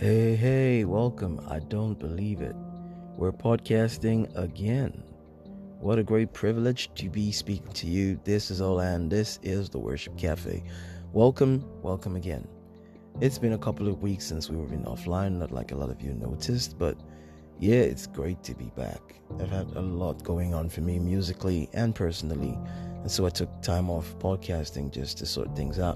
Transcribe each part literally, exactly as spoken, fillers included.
Hey, hey, welcome. I don't believe it. We're podcasting again. What a great privilege to be speaking to you. This is Olan. This is the Worship Cafe. Welcome, welcome again. It's been a couple of weeks since we were been offline, not like a lot of you noticed, but yeah, it's great to be back. I've had a lot going on for me musically and personally, and so I took time off podcasting just to sort things out.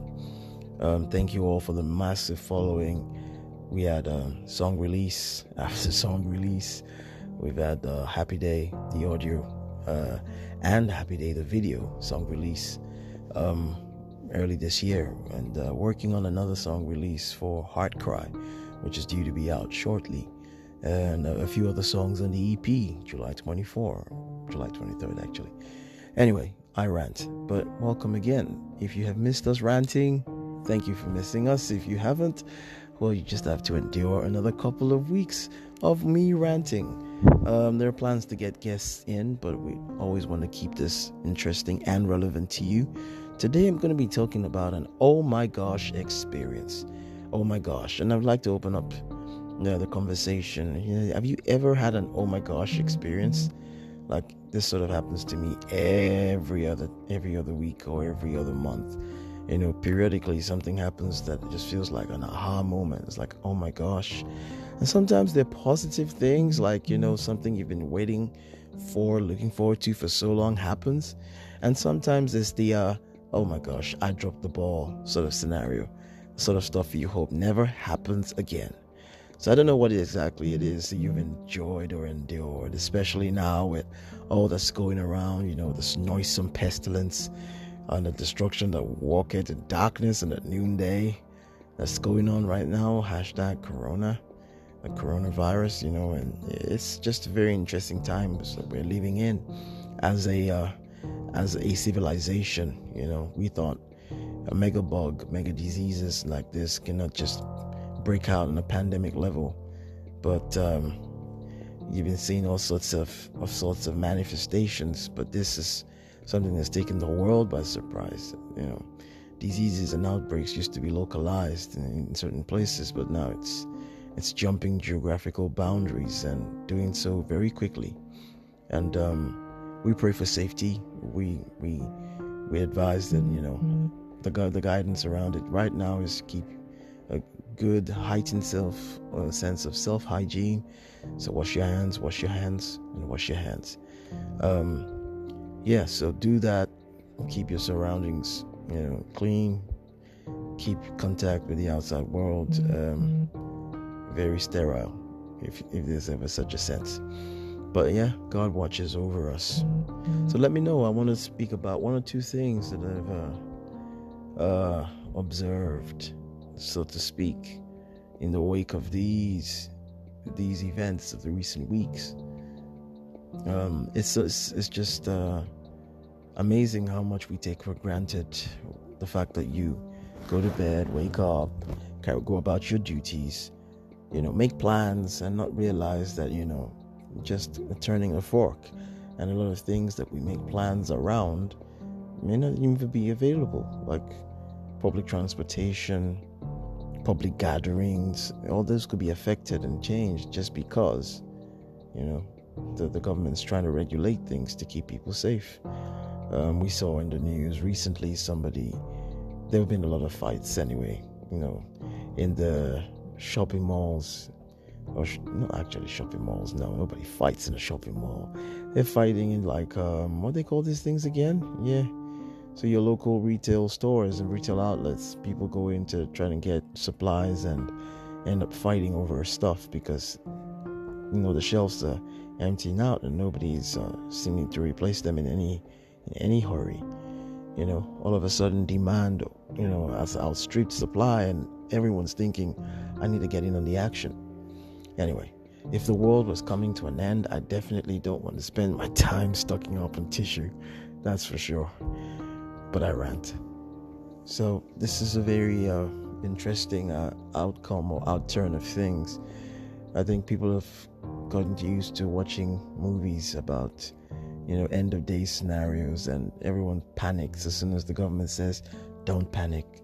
Um, thank you all for the massive following. We had a song release after song release. We've had uh, Happy Day, the audio, uh, and Happy Day, the video song release um, early this year. And uh, working on another song release for Heart Cry, which is due to be out shortly. And a few other songs on the E P, July twenty-fourth, July twenty-third actually. Anyway, I rant, but welcome again. If you have missed us ranting, thank you for missing us. If you haven't, well, you just have to endure another couple of weeks of me ranting. Um, there are plans to get guests in, but we always want to keep this interesting and relevant to you. Today I'm going to be talking about an oh my gosh experience. Oh my gosh. And I'd like to open up uh, the conversation. You know, have you ever had an oh my gosh experience? Like this sort of happens to me every other every other week or every other month. You know, periodically something happens that just feels like an aha moment. It's like, oh my gosh. And sometimes they're positive things, like, you know, something you've been waiting for, looking forward to for so long happens. And sometimes it's the, uh, oh my gosh, I dropped the ball sort of scenario, sort of stuff you hope never happens again. So I don't know what exactly it is that you've enjoyed or endured, especially now with all that's going around, you know, this noisome pestilence, and the destruction that walketh in darkness and at noonday that's going on right now. Hashtag Corona, the coronavirus, you know, and it's just a very interesting times that we're living in as a uh, as a civilization. You know, we thought a mega bug, mega diseases like this cannot just break out on a pandemic level, but um, you've been seeing all sorts of, of sorts of manifestations. But this is something that's taken the world by surprise. You know, diseases and outbreaks used to be localized in, in certain places, but now it's it's jumping geographical boundaries and doing so very quickly. And um, we pray for safety. We we we advise that, you know, the the guidance around it right now is keep a good heightened self a sense of self hygiene. So wash your hands, wash your hands, and wash your hands. Um, Yeah, so do that. Keep your surroundings, you know, clean. Keep contact with the outside world um, very sterile, if if there's ever such a sense. But yeah, God watches over us. So let me know. I want to speak about one or two things that I've uh, uh, observed, so to speak, in the wake of these these events of the recent weeks. Um, it's it's, it's just. Uh, Amazing how much we take for granted the fact that you go to bed, wake up, go about your duties, you know, make plans and not realize that, you know, just turning a fork, and a lot of things that we make plans around may not even be available, like public transportation, public gatherings. All those could be affected and changed just because, you know, the, the government's trying to regulate things to keep people safe. Um, we saw in the news recently somebody, there have been a lot of fights anyway, you know, in the shopping malls, or sh- not actually shopping malls, no, nobody fights in a shopping mall. They're fighting in like, um, what do they call these things again? Yeah, so your local retail stores and retail outlets, people go in to try to get supplies and end up fighting over stuff because, you know, the shelves are emptying out and nobody's uh, seeming to replace them in any in any hurry. You know, all of a sudden demand, you know, has outstripped supply, and everyone's thinking, I need to get in on the action. Anyway, if the world was coming to an end, I definitely don't want to spend my time stocking up on tissue, that's for sure. But I rant. So this is a very uh, interesting uh, outcome or outturn of things. I think people have gotten used to watching movies about, you know, end of day scenarios, and everyone panics as soon as the government says, don't panic.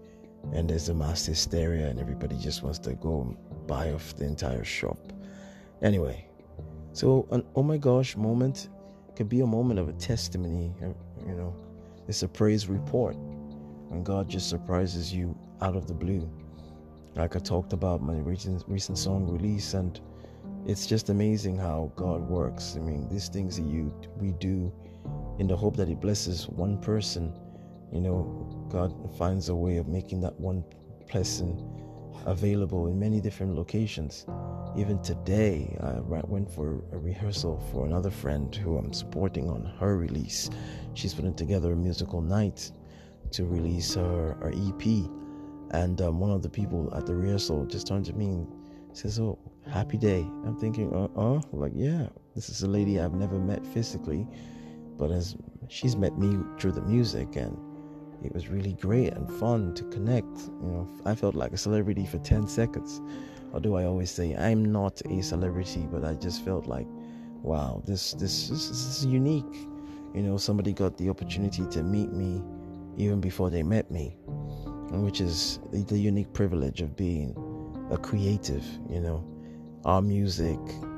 and there's a mass hysteria and everybody just wants to go and buy off the entire shop. Anyway, so an oh my gosh moment could be a moment of a testimony. You know, it's a praise report when God just surprises you out of the blue. Like I talked about my recent recent song release, and it's just amazing how God works. I mean, these things that you we do in the hope that it blesses one person, you know, God finds a way of making that one person available in many different locations. Even today, I went for a rehearsal for another friend who I'm supporting on her release. She's putting together a musical night to release her, her E P. And um, one of the people at the rehearsal just turned to me and says, "Oh, happy day." I'm thinking, uh-uh, like, yeah, this is a lady I've never met physically, but as she's met me through the music, and it was really great and fun to connect. You know, I felt like a celebrity for ten seconds. Although I always say I'm not a celebrity, but I just felt like, wow, this this this, this is unique. You know, somebody got the opportunity to meet me even before they met me, which is the unique privilege of being a creative. You know, our music,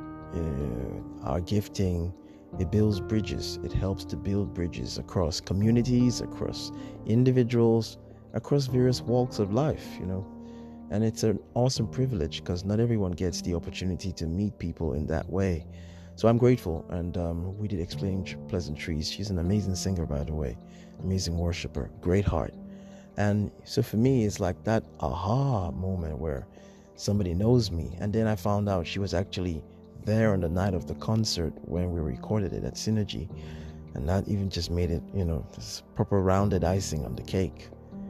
uh, our gifting, it builds bridges. It helps to build bridges across communities, across individuals, across various walks of life, you know. And it's an awesome privilege because not everyone gets the opportunity to meet people in that way. So I'm grateful. And um, we did Explain Pleasantries. She's an amazing singer, by the way, amazing worshiper, great heart. And so for me, it's like that aha moment where somebody knows me. And then I found out she was actually there on the night of the concert when we recorded it at Synergy. And that even just made it, you know, this proper rounded icing on the cake.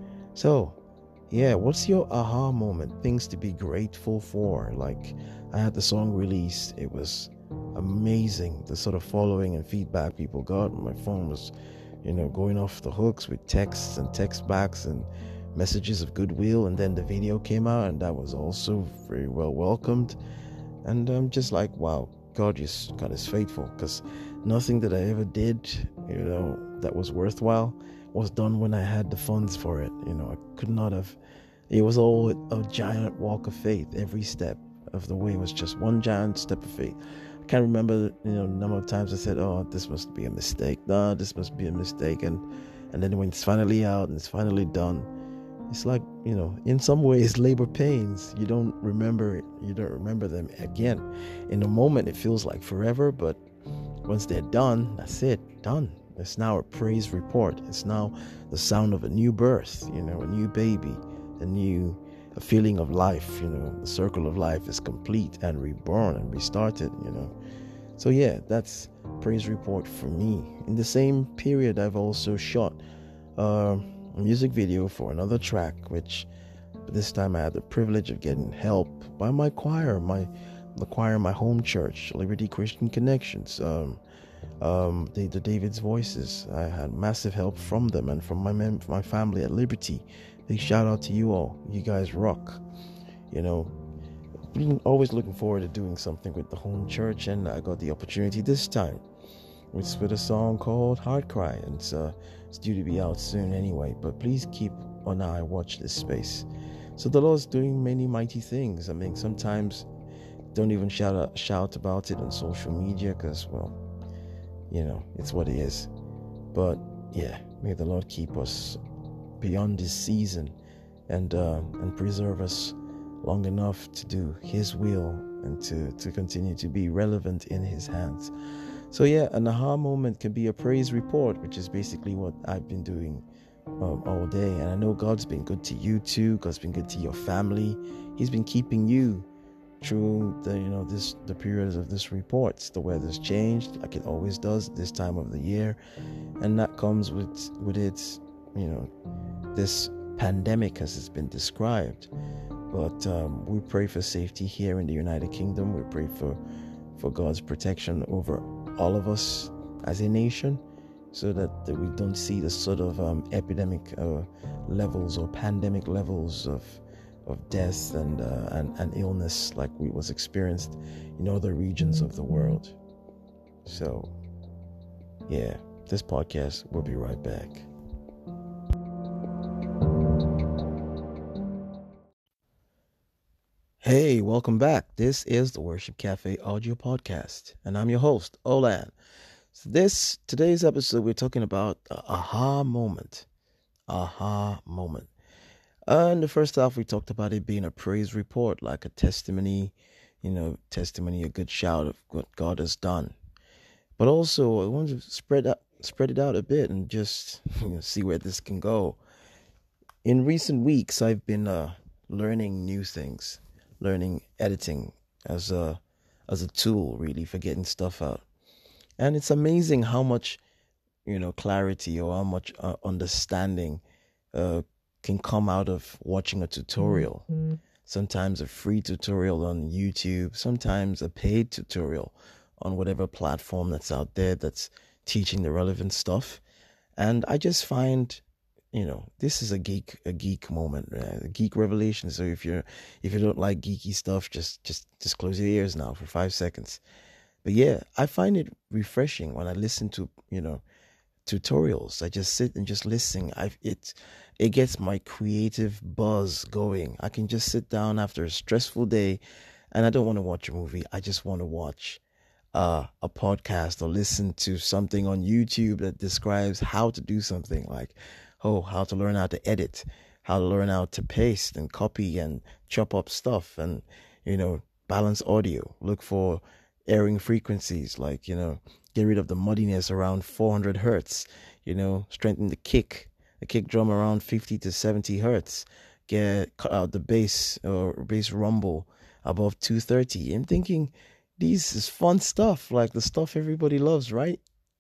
So, yeah, what's your aha moment? Things to be grateful for. Like, I had the song released. It was amazing, the sort of following and feedback people got. My phone was, you know, going off the hooks with texts and text backs and messages of goodwill. And then the video came out, and that was also very well welcomed. And I'm just like, wow, God is God is faithful, because nothing that I ever did, you know, that was worthwhile was done when I had the funds for it. You know, I could not have. It was all a giant walk of faith. Every step of the way was just one giant step of faith. I can't remember, you know, the number of times I said, "Oh, this must be a mistake. No, this must be a mistake." And and then when it's finally out and it's finally done, it's like, you know, in some ways, labor pains. You don't remember it. You don't remember them again. In the moment, it feels like forever, but once they're done, that's it, done. It's now a praise report. It's now the sound of a new birth, you know, a new baby, a new a feeling of life, you know. The circle of life is complete and reborn and restarted, you know. So yeah, that's praise report for me. In the same period, I've also shot uh, a music video for another track, which this time I had the privilege of getting help by my choir, my the choir in my home church, Liberty Christian Connections, um, um, the, the David's Voices. I had massive help from them and from my mem- my family at Liberty. Big shout out to you all. You guys rock. You know, been always looking forward to doing something with the home church, and I got the opportunity this time. It's with a song called Heart Cry, and it's, uh, it's due to be out soon anyway. But please keep an eye, watch this space. So the Lord's doing many mighty things. I mean, sometimes don't even shout out, shout about it on social media because, well, you know, it's what it is. But yeah, may the Lord keep us beyond this season and uh, and preserve us long enough to do His will and to, to continue to be relevant in His hands. So yeah, an aha moment can be a praise report, which is basically what I've been doing um, all day. And I know God's been good to you too. God's been good to your family. He's been keeping you through the, you know, this the periods of this reports. The weather's changed like it always does this time of the year, and that comes with with its, you know, this pandemic as it's been described. But um, we pray for safety here in the United Kingdom. We pray for for God's protection over all of us as a nation, so that, that we don't see the sort of um, epidemic uh, levels or pandemic levels of of death and, uh, and and illness like we was experienced in other regions of the world. So, yeah, this podcast will be right back. Hey, welcome back. This is the Worship Cafe audio podcast, and I'm your host, Olan. So this today's episode, we're talking about the aha moment. Aha moment. Uh, in the first half, we talked about it being a praise report, like a testimony, you know, testimony, a good shout of what God has done. But also, I want to spread out, spread it out a bit, and just you know, see where this can go. In recent weeks, I've been uh, learning new things, learning editing as a as a tool, really, for getting stuff out. And it's amazing how much you know clarity or how much uh, understanding uh, can come out of watching a tutorial. Mm-hmm. Sometimes a free tutorial on YouTube, sometimes a paid tutorial on whatever platform that's out there that's teaching the relevant stuff. And I just find, you know, this is a geek a geek moment, right? A geek revelation. So if you're if you don't like geeky stuff, just just just close your ears now for five seconds. But yeah, I find it refreshing when I listen to, you know, tutorials. I just sit and just listen. I it it gets my creative buzz going. I can just sit down after a stressful day and I don't want to watch a movie. I just want to watch uh, a podcast or listen to something on YouTube that describes how to do something, like, oh, how to learn how to edit, how to learn how to paste and copy and chop up stuff and, you know, balance audio, look for airing frequencies, like, you know, get rid of the muddiness around four hundred hertz, you know, strengthen the kick, the kick drum around fifty to seventy hertz, get cut out the bass or bass rumble above two thirty. I'm thinking, these is fun stuff, like the stuff everybody loves, right?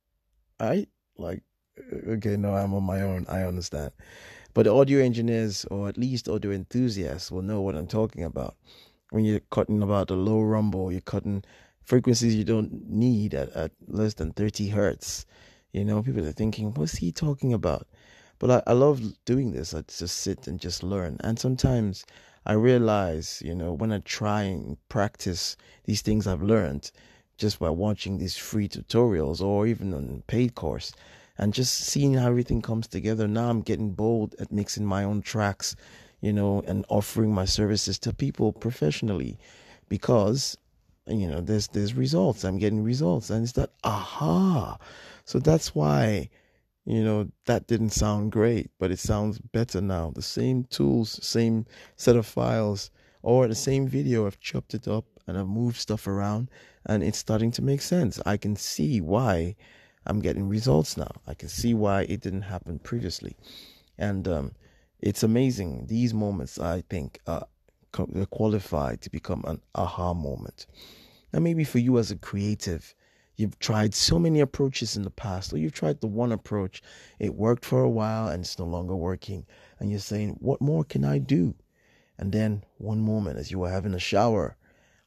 Right? Like, okay, no, I'm on my own. I understand. But audio engineers, or at least audio enthusiasts, will know what I'm talking about. When you're cutting about the low rumble, you're cutting frequencies you don't need at, at less than thirty hertz. You know, people are thinking, what's he talking about? But I, I love doing this. I just sit and just learn. And sometimes I realize, you know, when I try and practice these things I've learned just by watching these free tutorials or even on paid course and just seeing how everything comes together. Now I'm getting bold at mixing my own tracks, you know, and offering my services to people professionally because, you know, there's there's results. I'm getting results. And it's that aha. So that's why, you know, that didn't sound great, but it sounds better now. The same tools, same set of files, or the same video, I've chopped it up and I've moved stuff around and it's starting to make sense. I can see why I'm getting results now. I can see why it didn't happen previously. And um, it's amazing. These moments, I think, uh, they're qualified to become an aha moment. Now, maybe for you as a creative, you've tried so many approaches in the past, or you've tried the one approach, it worked for a while and it's no longer working. And you're saying, what more can I do? And then one moment as you were having a shower,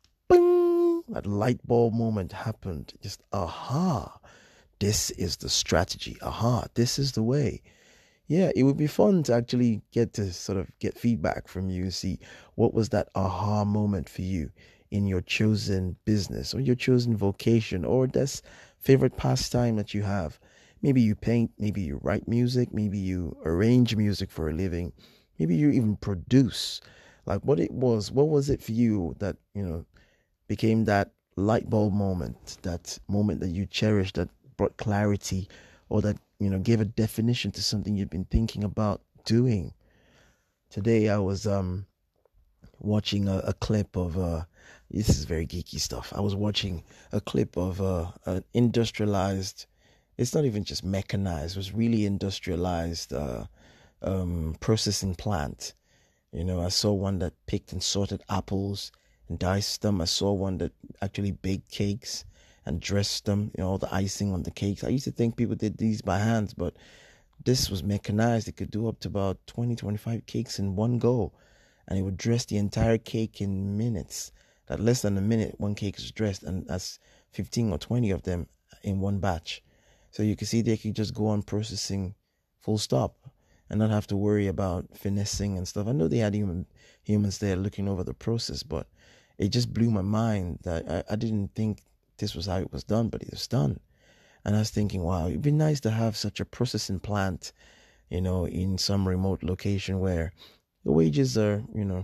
bing, that light bulb moment happened. Just, aha, this is the strategy. Aha, this is the way. Yeah, it would be fun to actually get to sort of get feedback from you, see what was that aha moment for you in your chosen business or your chosen vocation or this favorite pastime that you have. Maybe you paint, maybe you write music, maybe you arrange music for a living, maybe you even produce. Like what it was, what was it for you that, you know, became that light bulb moment, that moment that you cherished, that brought clarity or that, you know, gave a definition to something you've been thinking about doing. Today I was um watching a, a clip of uh this is very geeky stuff. I was watching a clip of uh, an industrialized, it's not even just mechanized, it was really industrialized uh, um, processing plant. You know, I saw one that picked and sorted apples and diced them. I saw one that actually baked cakes and dressed them, you know, all the icing on the cakes. I used to think people did these by hands, but this was mechanized. It could do up to about twenty, twenty-five cakes in one go. And it would dress the entire cake in minutes. That less than a minute, one cake is dressed, and that's fifteen or twenty of them in one batch. So you can see they could just go on processing full stop and not have to worry about finessing and stuff. I know they had human humans there looking over the process, but it just blew my mind that I, I didn't think this was how it was done, but it was done. And I was thinking, wow, it'd be nice to have such a processing plant, you know, in some remote location where the wages are, you know,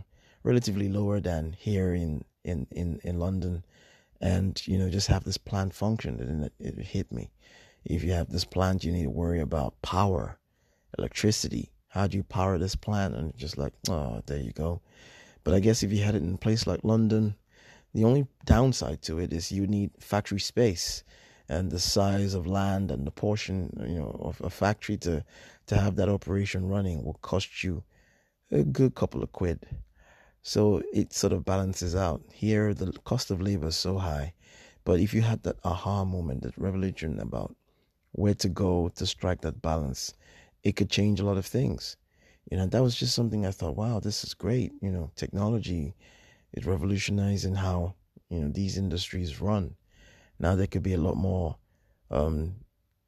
relatively lower than here in in in, in London, and you know just have this plant function. And it, it hit me. If you have this plant, you need to worry about power, electricity. How do you power this plant? And just like, oh, there you go. But I guess if you had it in a place like London, the only downside to it is you need factory space, and the size of land and the portion, you know, of a factory to to have that operation running will cost you a good couple of quid. So it sort of balances out. Here, the cost of labor is so high, but if you had that aha moment, that revelation about where to go to strike that balance, it could change a lot of things. You know, that was just something I thought, wow, this is great. You know, technology is revolutionizing how, you know, these industries run. Now there could be a lot more um,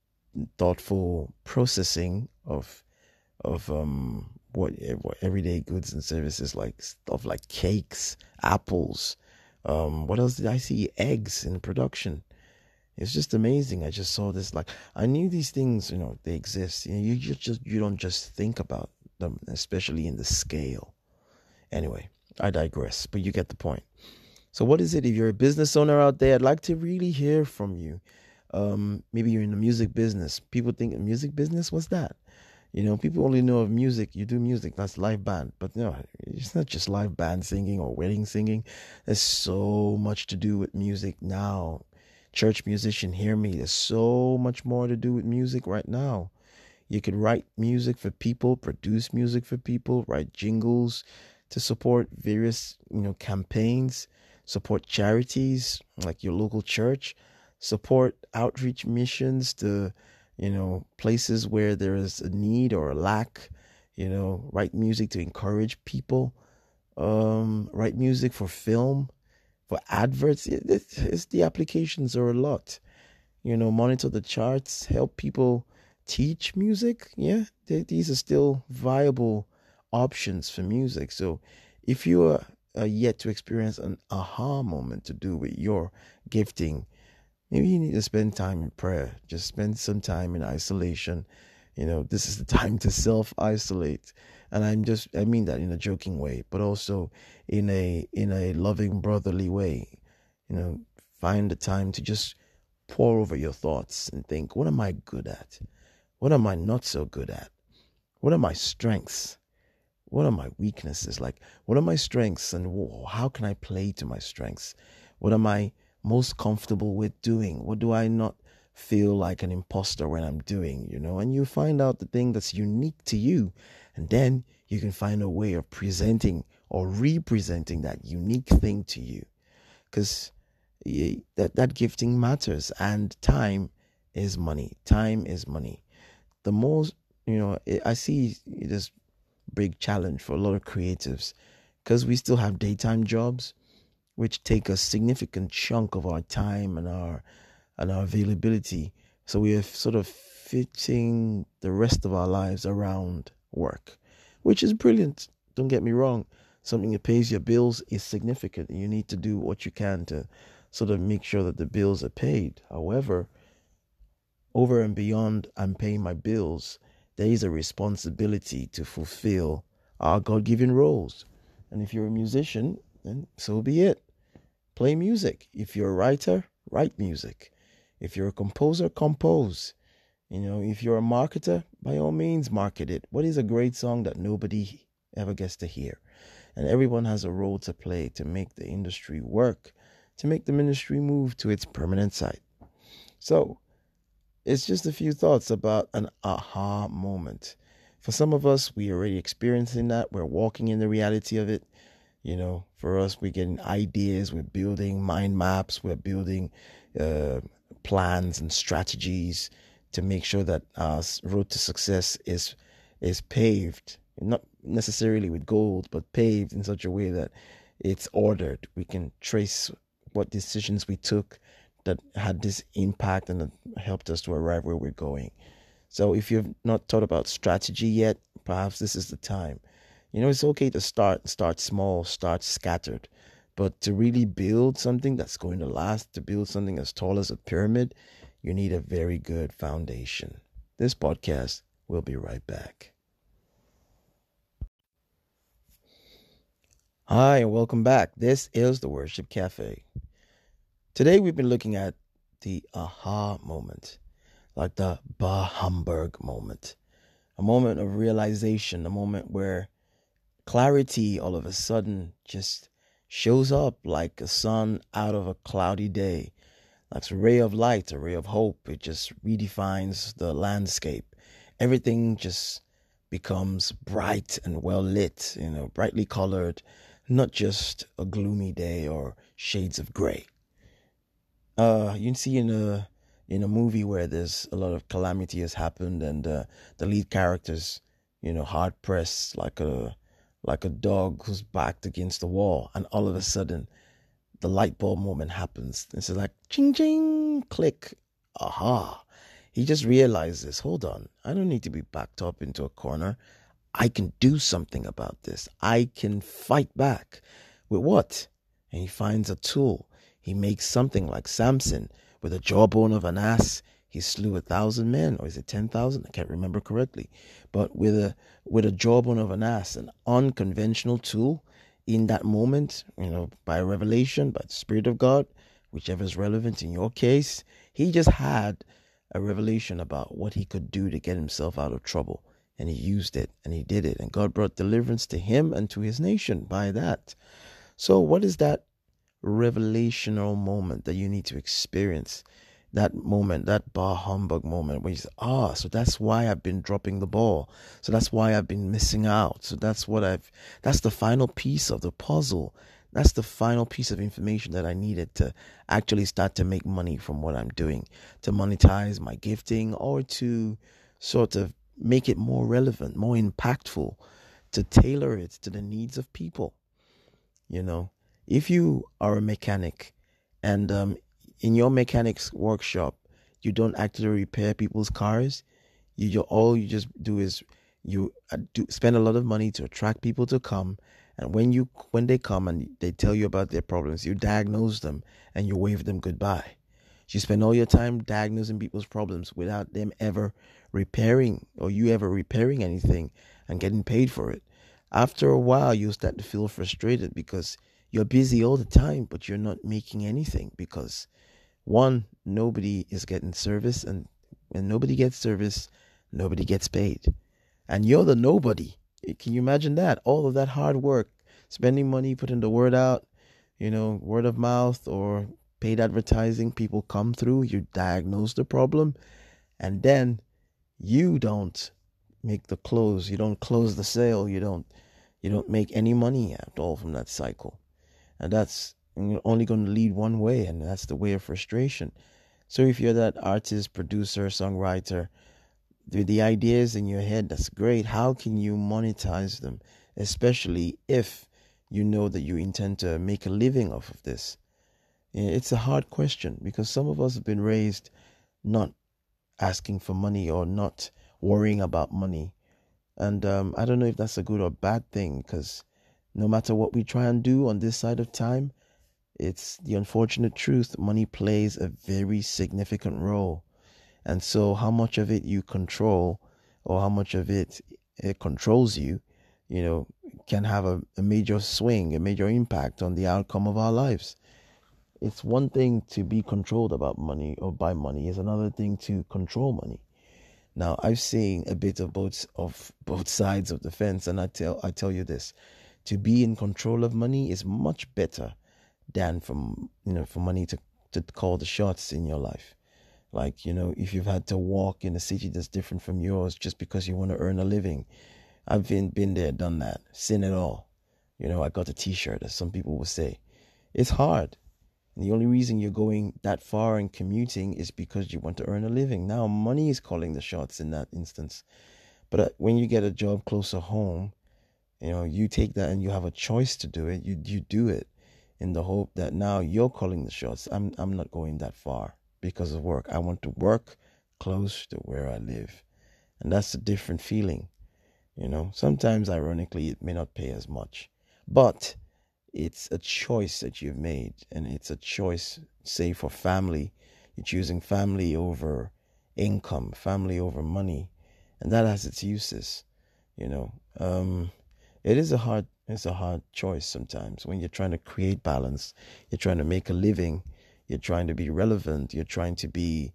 thoughtful processing of of um, what, what everyday goods and services, like stuff like cakes, apples. Um, what else did I see? Eggs in production. It's just amazing. I just saw this. Like, I knew these things, you know, they exist. You know, you just, just you don't just think about them, especially in the scale. Anyway, I digress, but you get the point. So what is it? If you're a business owner out there, I'd like to really hear from you. Um, maybe you're in the music business. People think music business, what's that? You know, people only know of music. You do music, that's live band. But no, it's not just live band singing or wedding singing. There's so much to do with music now. Church musician, hear me. There's so much more to do with music right now. You could write music for people, produce music for people, write jingles to support various, you know, campaigns, support charities like your local church, support outreach missions to, you know, places where there is a need or a lack, you know, write music to encourage people, um, write music for film, for adverts. It, it, it's, the applications are a lot. You know, monitor the charts, help people teach music. Yeah, they, these are still viable options for music. So if you are, are yet to experience an aha moment to do with your gifting, maybe you need to spend time in prayer. Just spend some time in isolation. You know, this is the time to self-isolate. And I'm just, I mean that in a joking way, but also in a, in a loving brotherly way. You know, find the time to just pour over your thoughts and think, what am I good at? What am I not so good at? What are my strengths? What are my weaknesses? Like, what are my strengths and how can I play to my strengths? What am I most comfortable with doing? What do I not feel like an imposter when I'm doing, you know? And you find out the thing that's unique to you. And then you can find a way of presenting or representing that unique thing to you. Because that, that gifting matters, and time is money. Time is money. The most, you know, I see this big challenge for a lot of creatives because we still have daytime jobs, which take a significant chunk of our time and our and our availability. So we are sort of fitting the rest of our lives around work, which is brilliant. Don't get me wrong. Something that pays your bills is significant. You need to do what you can to sort of make sure that the bills are paid. However, over and beyond I'm paying my bills, there is a responsibility to fulfill our God-given roles. And if you're a musician, then so be it. Play music. If you're a writer, write music. If you're a composer, compose. You know, if you're a marketer, by all means, market it. What is a great song that nobody ever gets to hear? And everyone has a role to play to make the industry work, to make the ministry move to its permanent site. So, it's just a few thoughts about an aha moment. For some of us, we're already experiencing that. We're walking in the reality of it. You know, for us, we're getting ideas. We're building mind maps. We're building uh, plans and strategies to make sure that our road to success is is paved, not necessarily with gold, but paved in such a way that it's ordered. We can trace what decisions we took that had this impact and that helped us to arrive where we're going. So if you've not thought about strategy yet, perhaps this is the time. You know, it's okay to start, start small, start scattered, but to really build something that's going to last, to build something as tall as a pyramid, you need a very good foundation. This podcast will be right back. Hi, and welcome back. This is the Worship Cafe. Today we've been looking at the aha moment, like the bah humbug moment, a moment of realization, a moment where clarity all of a sudden just shows up like a sun out of a cloudy day, like a ray of light, a ray of hope. It just redefines the landscape. Everything just becomes bright and well lit, you know, brightly colored, not just a gloomy day or shades of gray. Uh, you can see in a in a movie where there's a lot of calamity has happened and uh, the lead character's, you know, hard pressed like a like a dog who's backed against the wall, and all of a sudden the light bulb moment happens. It's like ching ching click, aha. He just realizes, hold on, I don't need to be backed up into a corner. I can do something about this. I can fight back. With what? And he finds a tool. He makes something like Samson with a jawbone of an ass. He slew a thousand men, or is it ten thousand? I can't remember correctly. But with a with a jawbone of an ass, an unconventional tool in that moment, you know, by revelation, by the Spirit of God, whichever is relevant in your case, he just had a revelation about what he could do to get himself out of trouble. And he used it and he did it. And God brought deliverance to him and to his nation by that. So, what is that revelational moment that you need to experience? That moment, that bah humbug moment where you say, ah, so that's why I've been dropping the ball. So that's why I've been missing out. So that's what I've, that's the final piece of the puzzle. That's the final piece of information that I needed to actually start to make money from what I'm doing, to monetize my gifting, or to sort of make it more relevant, more impactful, to tailor it to the needs of people. You know, if you are a mechanic and um, in your mechanic's workshop, you don't actually repair people's cars, you, you all you just do is you uh, do spend a lot of money to attract people to come, and when you when they come and they tell you about their problems, you diagnose them and you wave them goodbye. You spend all your time diagnosing people's problems without them ever repairing, or you ever repairing anything and getting paid for it. After a while, you'll start to feel frustrated because you're busy all the time, but you're not making anything because one, nobody is getting service, and when nobody gets service, nobody gets paid. And you're the nobody. Can you imagine that? All of that hard work, spending money, putting the word out, you know, word of mouth or paid advertising, people come through, you diagnose the problem, and then you don't make the close, you don't close the sale, you don't you don't make any money at all from that cycle. And that's only going to lead one way, and that's the way of frustration. So if you're that artist, producer, songwriter, the, the ideas in your head, that's great. How can you monetize them? Especially if you know that you intend to make a living off of this. It's a hard question because some of us have been raised not asking for money or not worrying about money. And um, I don't know if that's a good or bad thing, because no matter what we try and do on this side of time, it's the unfortunate truth. Money plays a very significant role. And so how much of it you control, or how much of it it controls you, you know, can have a, a major swing, a major impact on the outcome of our lives. It's one thing to be controlled about money or by money. It's another thing to control money. Now, I've seen a bit of both of both sides of the fence, and I tell I tell you this: to be in control of money is much better than from you know for money to to call the shots in your life. Like, you know, if you've had to walk in a city that's different from yours just because you want to earn a living, I've been been there, done that, seen it all. You know, I got a T-shirt, as some people would say. It's hard. And the only reason you're going that far and commuting is because you want to earn a living. Now, money is calling the shots in that instance. But uh, when you get a job closer home, you know, you take that and you have a choice to do it. You you do it in the hope that now you're calling the shots. I'm I'm not going that far because of work. I want to work close to where I live. And that's a different feeling. You know, sometimes ironically it may not pay as much, but it's a choice that you've made, and it's a choice, say, for family. You're choosing family over income, family over money, and that has its uses. You know, um, it is a hard It's a hard choice sometimes when you're trying to create balance, you're trying to make a living, you're trying to be relevant, you're trying to be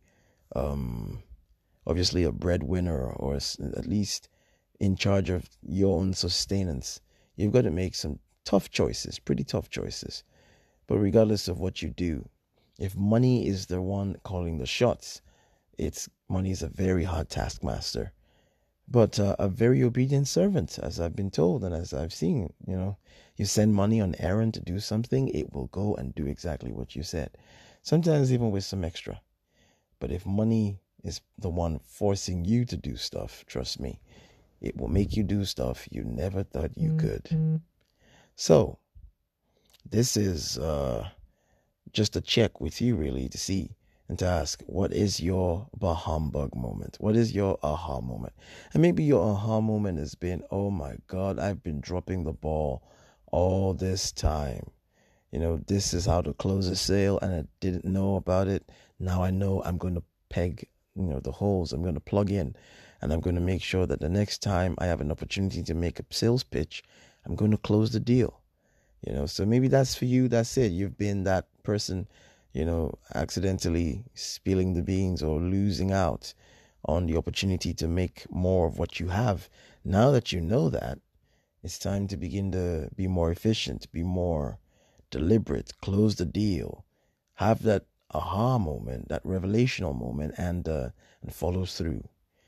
um, obviously a breadwinner or at least in charge of your own sustenance. You've got to make some tough choices, pretty tough choices. But regardless of what you do, if money is the one calling the shots, it's money is a very hard taskmaster, but uh, a very obedient servant, as I've been told and as I've seen. You know, you send money on errand to do something, it will go and do exactly what you said. Sometimes even with some extra. But if money is the one forcing you to do stuff, trust me, it will make you do stuff you never thought you could. So, this is uh, just a check with you, really, to see and to ask, what is your bah humbug moment? What is your aha moment? And maybe your aha moment has been, oh my God, I've been dropping the ball all this time. You know, this is how to close a sale, and I didn't know about it. Now I know I'm going to peg, you know, the holes. I'm going to plug in, and I'm going to make sure that the next time I have an opportunity to make a sales pitch, I'm going to close the deal. You know, so maybe that's for you. That's it. You've been that person, you know, accidentally spilling the beans or losing out on the opportunity to make more of what you have. Now that you know that, it's time to begin to be more efficient, be more deliberate, close the deal, have that aha moment, that revelational moment, and uh, and follow through.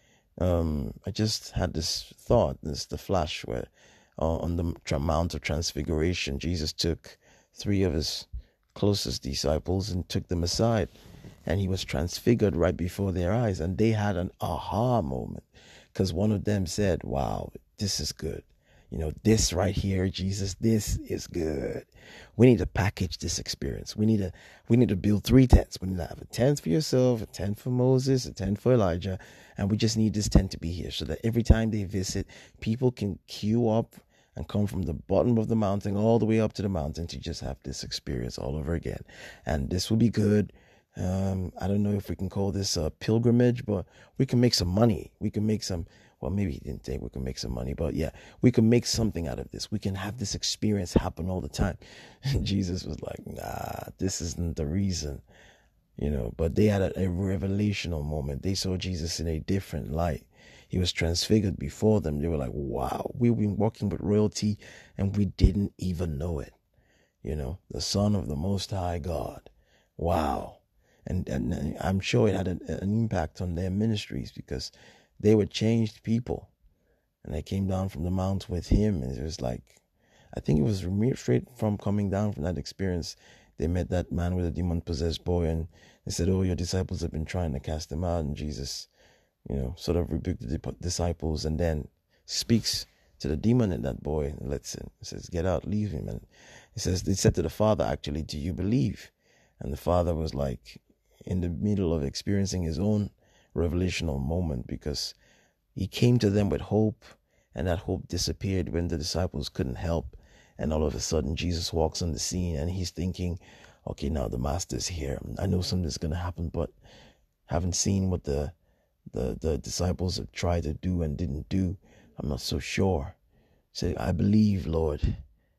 Um, I just had this thought, this the flash where uh, on the Mount of Transfiguration, Jesus took three of his closest disciples and took them aside, and he was transfigured right before their eyes, and they had an aha moment because one of them said, "Wow, this is good. You know, this right here, Jesus, this is good. We need to package this experience. We need to we need to build three tents. We need to have a tent for yourself, a tent for Moses, a tent for Elijah, and we just need this tent to be here so that every time they visit, people can queue up and come from the bottom of the mountain all the way up to the mountain to just have this experience all over again. And this will be good. Um, I don't know if we can call this a pilgrimage, but we can make some money. We can make some, well, maybe he didn't think we can make some money, but yeah, we can make something out of this. We can have this experience happen all the time." And Jesus was like, nah, this isn't the reason, you know, but they had a, a revelational moment. They saw Jesus in a different light. He was transfigured before them. They were like, wow, we've been walking with royalty and we didn't even know it. You know, the Son of the Most High God. Wow. And, and I'm sure it had an, an impact on their ministries because they were changed people. And they came down from the mount with him. And it was like, I think it was straight from coming down from that experience. They met that man with a demon-possessed boy. And they said, oh, your disciples have been trying to cast him out. And Jesus, you know, sort of rebuked the disciples and then speaks to the demon in that boy and lets him. He says, get out, leave him. And he says, they said to the father, actually, do you believe? And the father was like in the middle of experiencing his own revelational moment because he came to them with hope, and that hope disappeared when the disciples couldn't help. And all of a sudden, Jesus walks on the scene and he's thinking, okay, now the master's here. I know something's going to happen, but haven't seen what the, the, the disciples have tried to do and didn't do. I'm not so sure. Say, I believe, Lord,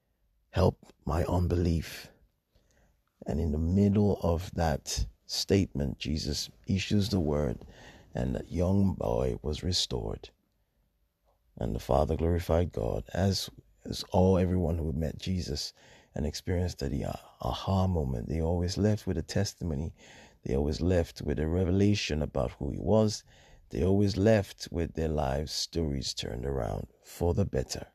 help my unbelief. And in the middle of that statement, Jesus issues the word, and that young boy was restored. And the Father glorified God, as as all everyone who met Jesus and experienced the aha moment. They always left with a testimony. They always left with a revelation about who he was. They always left with their lives' stories turned around for the better.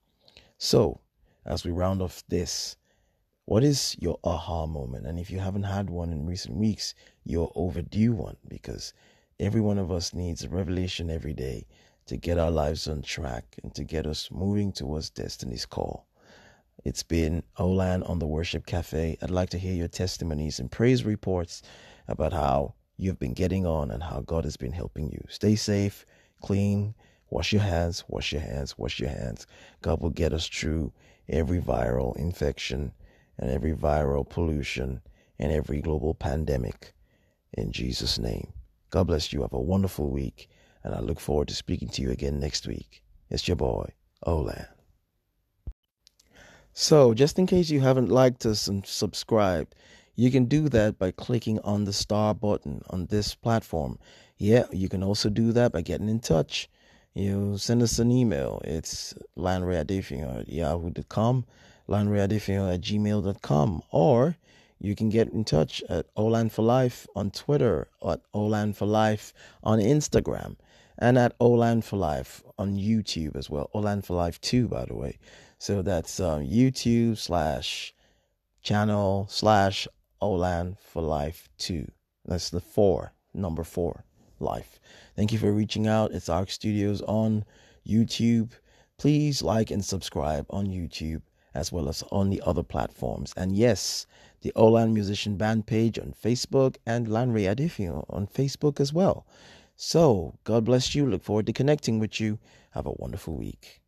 So, as we round off this, what is your aha moment? And if you haven't had one in recent weeks, you're overdue one, because every one of us needs a revelation every day to get our lives on track and to get us moving towards destiny's call. It's been Olan on the Worship Cafe. I'd like to hear your testimonies and praise reports about how you've been getting on and how God has been helping you. Stay safe, clean, wash your hands, wash your hands, wash your hands. God will get us through every viral infection and every viral pollution and every global pandemic. In Jesus' name. God bless you. Have a wonderful week. And I look forward to speaking to you again next week. It's your boy, Olan. So, just in case you haven't liked us and subscribed, you can do that by clicking on the star button on this platform. Yeah, you can also do that by getting in touch. You send us an email. It's lanreadefio at yahoo dot com, lanreadefio at gmail dot com, or you can get in touch at Olan for Life on Twitter, at Olan for Life on Instagram, and at Olan for Life on YouTube as well. Olan for Life two, by the way. So that's um, YouTube slash channel slash Olan for Life two. That's the four, number four, life. Thank you for reaching out. It's Arc Studios on YouTube. Please like and subscribe on YouTube as well as on the other platforms. And yes, the Olan Musician Band page on Facebook and Lanre Adifio on Facebook as well. So, God bless you. Look forward to connecting with you. Have a wonderful week.